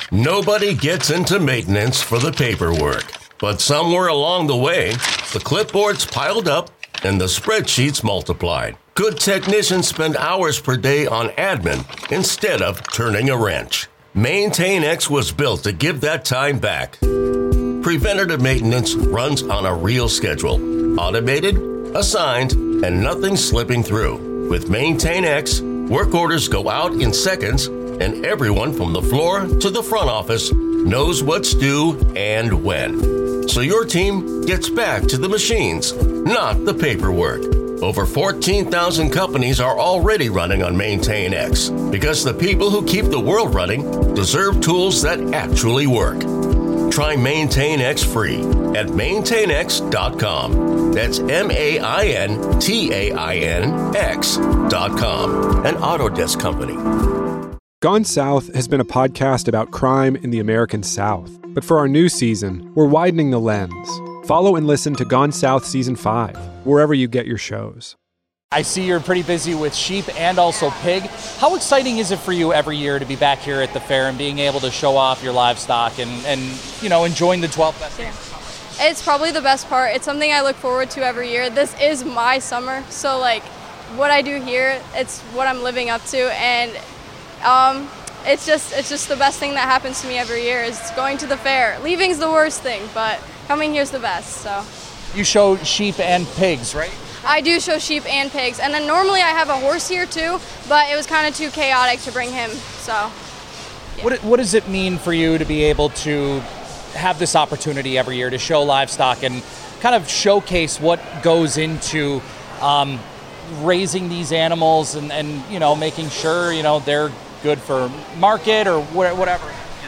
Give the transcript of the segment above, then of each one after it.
Nobody gets into maintenance for the paperwork, but somewhere along the way, the clipboards piled up and the spreadsheets multiplied. Good technicians spend hours per day on admin instead of turning a wrench. MaintainX was built to give that time back. Preventative maintenance runs on a real schedule, automated, assigned, and nothing slipping through. With MaintainX, work orders go out in seconds, and everyone from the floor to the front office knows what's due and when. So your team gets back to the machines, not the paperwork. Over 14,000 companies are already running on MaintainX because the people who keep the world running deserve tools that actually work. Try MaintainX free at maintainx.com. That's MaintainX.com. An Autodesk company. Gone South has been a podcast about crime in the American South. But for our new season, we're widening the lens. Follow and listen to Gone South Season 5, wherever you get your shows. I see you're pretty busy with sheep and also pig. How exciting is it for you every year to be back here at the fair and being able to show off your livestock and enjoying the 12th best animals? It's probably the best part. It's something I look forward to every year. This is my summer, so what I do here, it's what I'm living up to, and it's just the best thing that happens to me every year is going to the fair. Leaving's the worst thing, but coming here's the best. So you show sheep and pigs, right? I do show sheep and pigs, and then normally I have a horse here too, but it was kind of too chaotic to bring him. So yeah. What does it mean for you to be able to have this opportunity every year to show livestock and kind of showcase what goes into raising these animals and making sure they're good for market or whatever?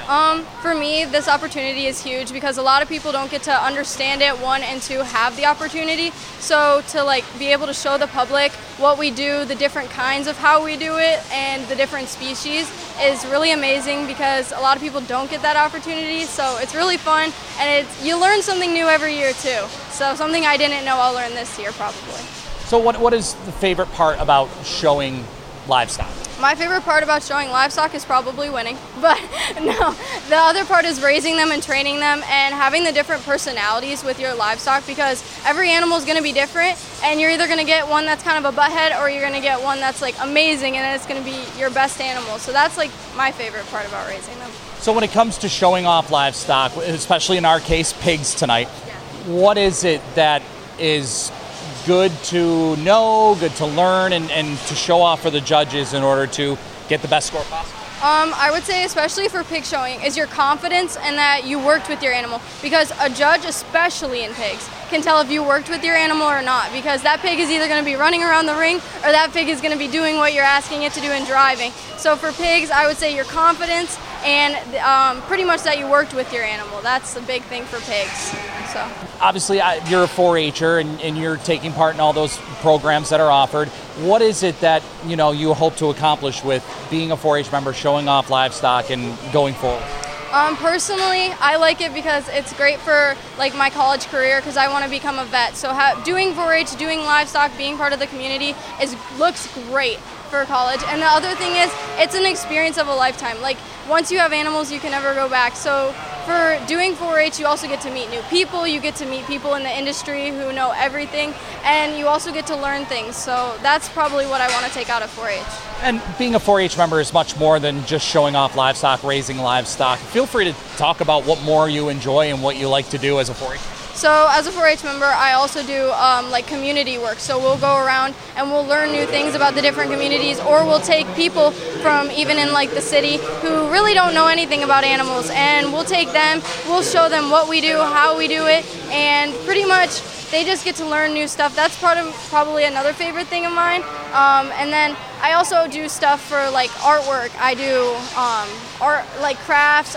For me, this opportunity is huge because a lot of people don't get to understand it, one, and two, have the opportunity. So to be able to show the public what we do, the different kinds of how we do it, and the different species is really amazing because a lot of people don't get that opportunity. So it's really fun, and you learn something new every year too. So something I didn't know, I'll learn this year probably. So what is the favorite part about showing livestock? My favorite part about showing livestock is probably winning, but no, the other part is raising them and training them and having the different personalities with your livestock because every animal is going to be different and you're either going to get one that's kind of a butthead or you're going to get one that's amazing and then it's going to be your best animal. So that's my favorite part about raising them. So when it comes to showing off livestock, especially in our case, pigs tonight, What is it that is good to know, good to learn, and to show off for the judges in order to get the best score possible? I would say, especially for pig showing, is your confidence and that you worked with your animal. Because a judge, especially in pigs, can tell if you worked with your animal or not. Because that pig is either going to be running around the ring or that pig is going to be doing what you're asking it to do and driving. So for pigs, I would say your confidence and pretty much that you worked with your animal. That's the big thing for pigs. So obviously, you're a 4-H'er and you're taking part in all those programs that are offered. What is it that you hope to accomplish with being a 4-H member, showing off livestock, and going forward? Personally, I like it because it's great for my college career because I want to become a vet. So doing 4-H, doing livestock, being part of the community looks great for college. And the other thing is, it's an experience of a lifetime. Once you have animals, you can never go back. So for doing 4-H, you also get to meet new people. You get to meet people in the industry who know everything, and you also get to learn things. So that's probably what I want to take out of 4-H. And being a 4-H member is much more than just showing off livestock, raising livestock. Feel free to talk about what more you enjoy and what you like to do as a 4-H. So as a 4-H member, I also do community work. So we'll go around and we'll learn new things about the different communities, or we'll take people from even in the city who really don't know anything about animals, and we'll take them, we'll show them what we do, how we do it, and pretty much they just get to learn new stuff. That's probably another favorite thing of mine. And then I also do stuff for artwork. I do art, crafts.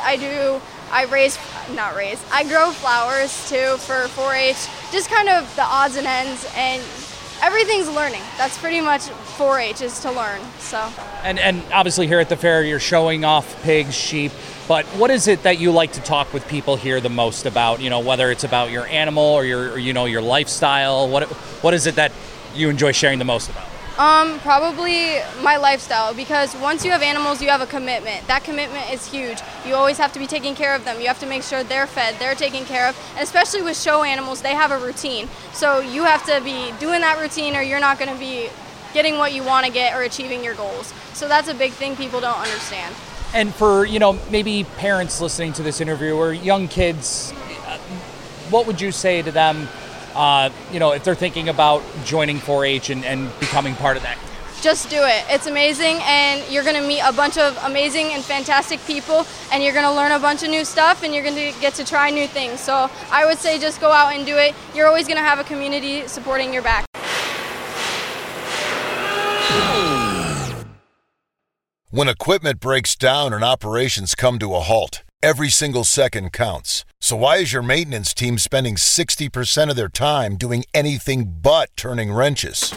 I grow flowers too for 4-H, just kind of the odds and ends, and everything's learning. That's pretty much 4-H, is to learn. So. And obviously here at the fair you're showing off pigs, sheep, but what is it that you like to talk with people here the most about? Whether it's about your animal or your lifestyle, what is it that you enjoy sharing the most about? Probably my lifestyle, because once you have animals, you have a commitment. That commitment is huge. You always have to be taking care of them. You have to make sure they're fed, they're taken care of. And especially with show animals, they have a routine. So you have to be doing that routine or you're not going to be getting what you want to get or achieving your goals. So that's a big thing people don't understand. And for, maybe parents listening to this interview or young kids, what would you say to them, if they're thinking about joining 4-H and becoming part of that? Just do it. It's amazing, and you're going to meet a bunch of amazing and fantastic people, and you're going to learn a bunch of new stuff, and you're going to get to try new things. So I would say just go out and do it. You're always going to have a community supporting your back. When equipment breaks down and operations come to a halt, every single second counts. So why is your maintenance team spending 60% of their time doing anything but turning wrenches?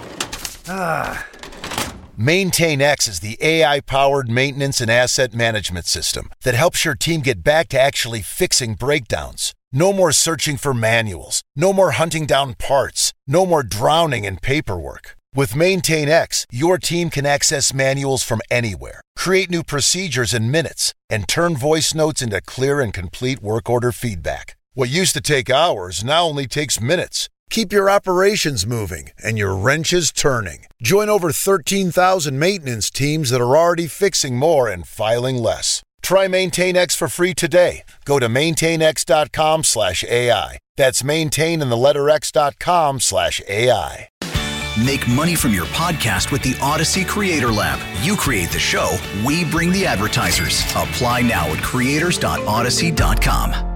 MaintainX is the AI-powered maintenance and asset management system that helps your team get back to actually fixing breakdowns. No more searching for manuals. No more hunting down parts. No more drowning in paperwork. With MaintainX, your team can access manuals from anywhere, create new procedures in minutes, and turn voice notes into clear and complete work order feedback. What used to take hours now only takes minutes. Keep your operations moving and your wrenches turning. Join over 13,000 maintenance teams that are already fixing more and filing less. Try MaintainX for free today. Go to maintainx.com/AI. That's maintain and the letter x.com/AI. Make money from your podcast with the Odyssey Creator Lab. You create the show, we bring the advertisers. Apply now at creators.odyssey.com.